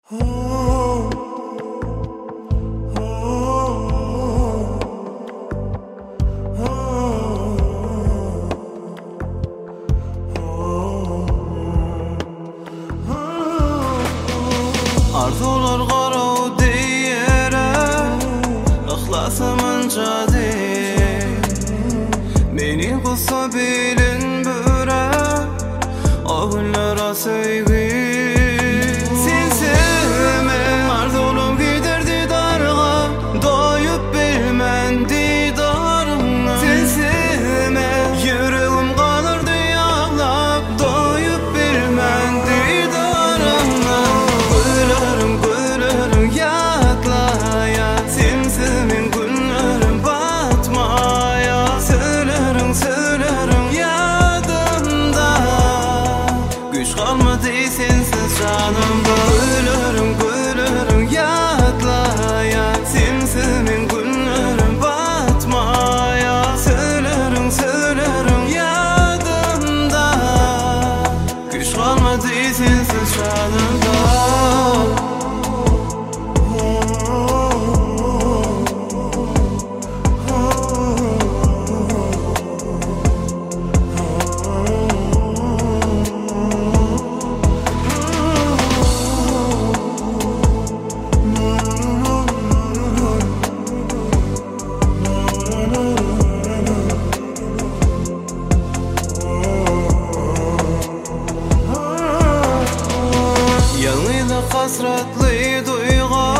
Arzular qarau deyirə İxlasımın cadı Meni qısa bilin bürə Ağıllara sevgi Sen sevme Arzulum giderdi darğa Doyup bilmən didarına Sen sevme Yüreğim qalırdı yağlap Doyup bilmən didarına Gülürüm yatlaya Simsimin günlerim batmaya Söylerim yadımda Güç kalmadı sensiz canımda Gülürüm yatlaya Simsimin günlerim batmaya Söylerim yadımda Güç kalmadı sensiz canımda Yanıyla hasretli duygu